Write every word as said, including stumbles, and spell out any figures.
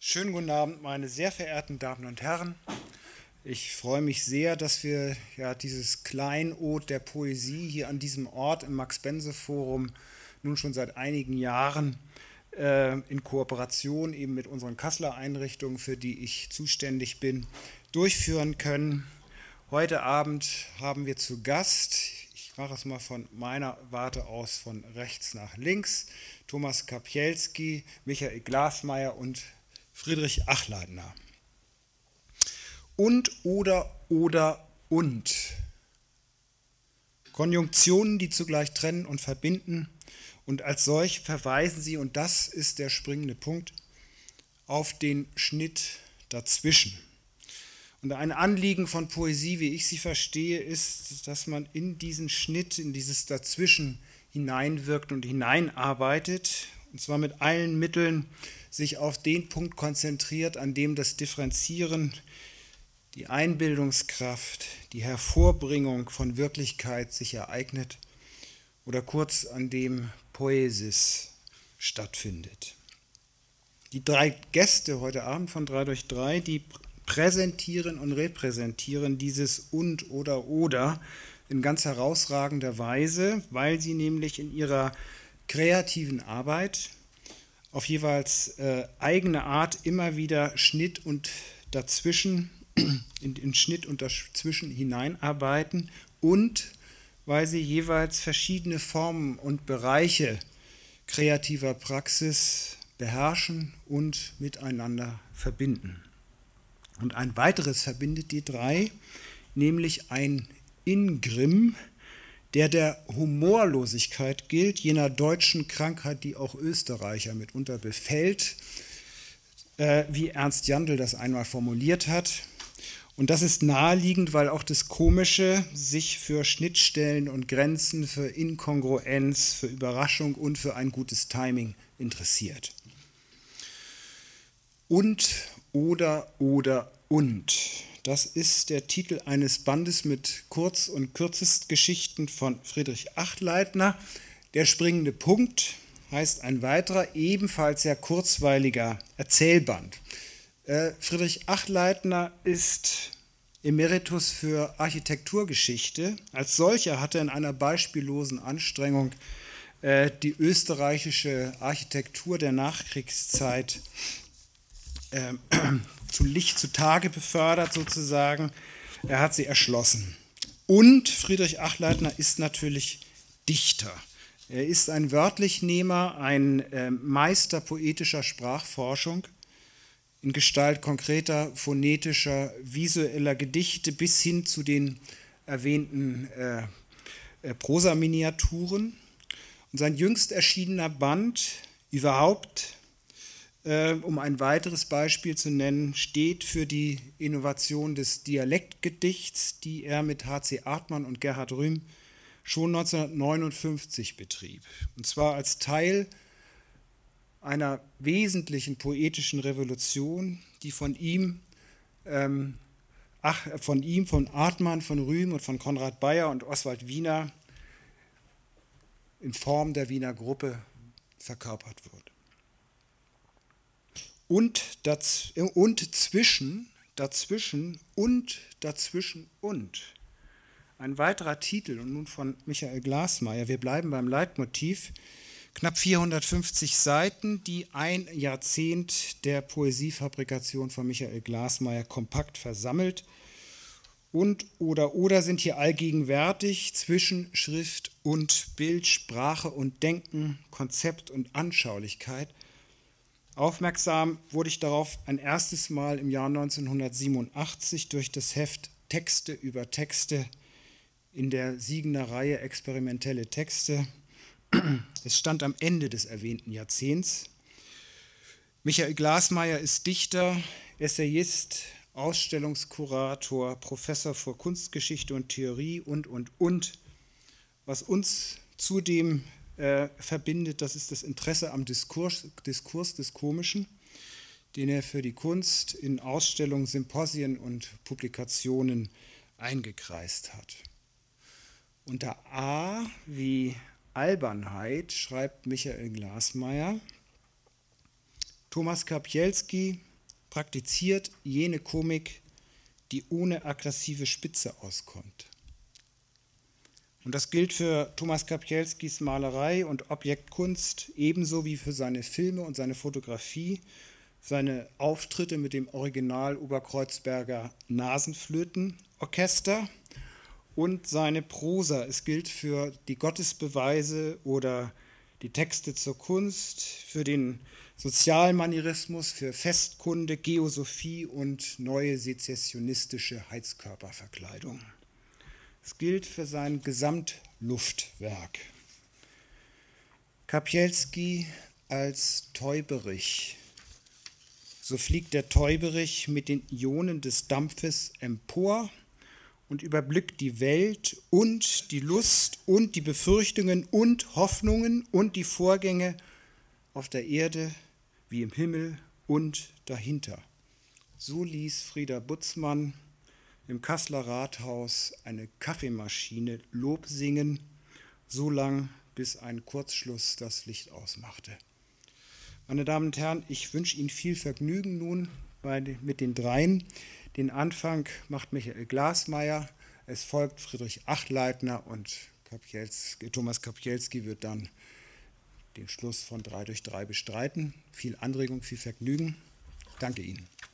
Schönen guten Abend, meine sehr verehrten Damen und Herren. Ich freue mich sehr, dass wir ja dieses Kleinod der Poesie hier an diesem Ort im Max-Bense-Forum nun schon seit einigen Jahren äh, in Kooperation eben mit unseren Kasseler Einrichtungen, für die ich zuständig bin, durchführen können. Heute Abend haben wir zu Gast, ich mache es mal von meiner Warte aus von rechts nach links, Thomas Kapielski, Michael Glasmeier und Friedrich Achleitner. Und, oder, oder, und. Konjunktionen, die zugleich trennen und verbinden. Und als solch verweisen sie, und das ist der springende Punkt, auf den Schnitt dazwischen. Und ein Anliegen von Poesie, wie ich sie verstehe, ist, dass man in diesen Schnitt, in dieses Dazwischen hineinwirkt und hineinarbeitet, und zwar mit allen Mitteln sich auf den Punkt konzentriert, an dem das Differenzieren, die Einbildungskraft, die Hervorbringung von Wirklichkeit sich ereignet oder kurz an dem Poesis stattfindet. Die drei Gäste heute Abend von drei durch drei, die präsentieren und repräsentieren dieses Und oder Oder in ganz herausragender Weise, weil sie nämlich in ihrer kreativen Arbeit auf jeweils äh, eigene Art immer wieder Schnitt und dazwischen, in den Schnitt und dazwischen hineinarbeiten und weil sie jeweils verschiedene Formen und Bereiche kreativer Praxis beherrschen und miteinander verbinden. Und ein weiteres verbindet die drei, nämlich ein Ingrimm, der der Humorlosigkeit gilt, jener deutschen Krankheit, die auch Österreicher mitunter befällt, äh, wie Ernst Jandl das einmal formuliert hat. Und das ist naheliegend, weil auch das Komische sich für Schnittstellen und Grenzen, für Inkongruenz, für Überraschung und für ein gutes Timing interessiert. Und, oder, oder, und. Das ist der Titel eines Bandes mit Kurz- und Kürzestgeschichten von Friedrich Achleitner. Der springende Punkt heißt ein weiterer, ebenfalls sehr kurzweiliger Erzählband. Äh, Friedrich Achleitner ist Emeritus für Architekturgeschichte. Als solcher hat er in einer beispiellosen Anstrengung äh, die österreichische Architektur der Nachkriegszeit äh, zu Licht zutage befördert sozusagen. Er hat sie erschlossen. Und Friedrich Achleitner ist natürlich Dichter. Er ist ein Wörtlichnehmer, ein äh, Meister poetischer Sprachforschung in Gestalt konkreter, phonetischer, visueller Gedichte bis hin zu den erwähnten äh, äh, Prosaminiaturen. Und sein jüngst erschienener Band überhaupt, äh, um ein weiteres Beispiel zu nennen, steht für die Innovation des Dialektgedichts, die er mit H C Artmann und Gerhard Rühm schon neunzehnhundertneunundfünfzig betrieb. Und zwar als Teil einer wesentlichen poetischen Revolution, die von ihm, ähm, ach, von ihm, von Artmann, von Rühm und von Konrad Beyer und Oswald Wiener in Form der Wiener Gruppe verkörpert wird. Und, daz, und zwischen, dazwischen und dazwischen und. Ein weiterer Titel, und nun von Michael Glasmeier, wir bleiben beim Leitmotiv, knapp vierhundertfünfzig Seiten, die ein Jahrzehnt der Poesiefabrikation von Michael Glasmeier kompakt versammelt. Und oder oder sind hier allgegenwärtig zwischen Schrift und Bild, Sprache und Denken, Konzept und Anschaulichkeit. Aufmerksam wurde ich darauf ein erstes Mal im Jahr neunzehnhundertsiebenundachtzig durch das Heft Texte über Texte in der Siegener Reihe Experimentelle Texte. Es stand am Ende des erwähnten Jahrzehnts. Michael Glasmeier ist Dichter, Essayist, Ausstellungskurator, Professor für Kunstgeschichte und Theorie und, und, und. Was uns zudem äh, verbindet, das ist das Interesse am Diskurs, Diskurs des Komischen, den er für die Kunst in Ausstellungen, Symposien und Publikationen eingekreist hat. Unter A wie Albernheit schreibt Michael Glasmeier: Thomas Kapielski, praktiziert jene Komik, die ohne aggressive Spitze auskommt. Und das gilt für Thomas Kapielskis Malerei und Objektkunst ebenso wie für seine Filme und seine Fotografie, seine Auftritte mit dem Original Oberkreuzberger Nasenflötenorchester und seine Prosa. Es gilt für die Gottesbeweise oder die Texte zur Kunst, für den Sozialmanierismus, für Festkunde, Geosophie und neue sezessionistische Heizkörperverkleidung. Es gilt für sein Gesamtluftwerk. Kapielski als Täuberich. So fliegt der Täuberich mit den Ionen des Dampfes empor und überblickt die Welt und die Lust und die Befürchtungen und Hoffnungen und die Vorgänge auf der Erde wie im Himmel und dahinter. So ließ Frieder Butzmann im Kasseler Rathaus eine Kaffeemaschine Lob singen, so lang, bis ein Kurzschluss das Licht ausmachte. Meine Damen und Herren, ich wünsche Ihnen viel Vergnügen nun bei, mit den Dreien. Den Anfang macht Michael Glasmeier, es folgt Friedrich Achleitner und Kapielski, Thomas Kapielski wird dann den Schluss von drei durch drei bestreiten. Viel Anregung, viel Vergnügen. Danke Ihnen.